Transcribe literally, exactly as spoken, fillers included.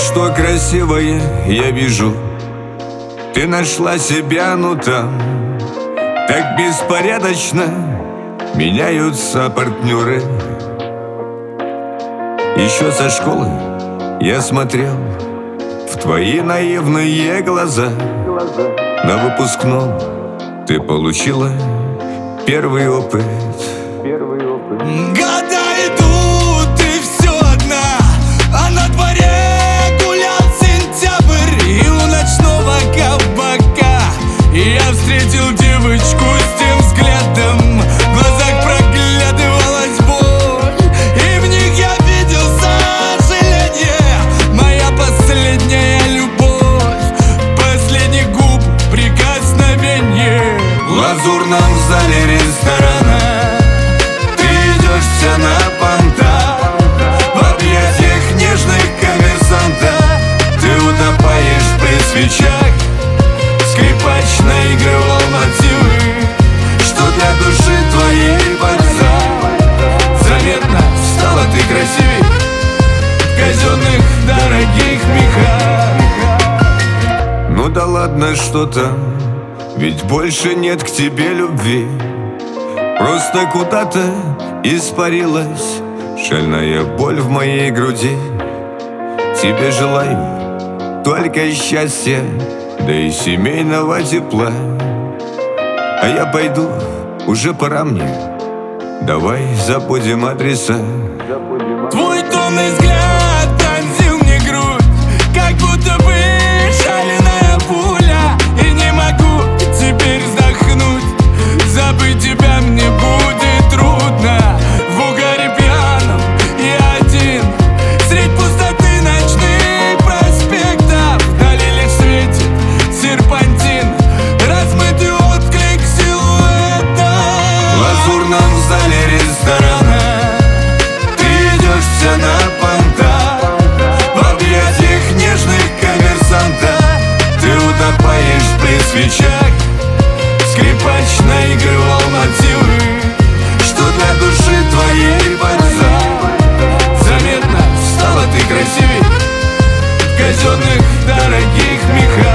что красивое я вижу. Ты нашла себя, ну там так беспорядочно меняются партнеры. Еще со школы я смотрел в твои наивные глаза. На выпускном ты получила первый опыт. Года идут, и все одна, а на дворе гулял сентябрь. И у ночного кабака я встретил девочку с тем взглядом. В глазах проглядывалась боль, и в них я видел сожаление. Моя последняя любовь, последний губ прикосновение. В лазурном зале ресторана ты идешь вся на понтах. В объятиях нежных коммерсантов ты утопаешь при свечах. Скрипач наигрывал мотивы, что для души твоей бальзам. Заметно стала ты красивей в казенных дорогих мехах. Ну да ладно, что там, ведь больше нет к тебе любви. Просто куда-то испарилась шальная боль в моей груди. Тебе желаю только счастья, да и семейного тепла. А я пойду, уже пора мне. Давай забудем адреса. Твой томный взгляд пронзил мне грудь, как будто бы шальная пуля. И не могу теперь вздохнуть, забыть тебя мне будет трудно. В угаре пьяном я один средь пустоты ночных проспектов. Вдали лишь светит серпантин, размытый отклик силуэта. В лазурном зале ресторана ты идешь вся на понтах. В объятиях нежных коммерсантов ты утопаешь при свечах. Скрипач наигрывал мотивы, что для души твоей бальзам. Заметно стала ты красивей в казенных дорогих мехах.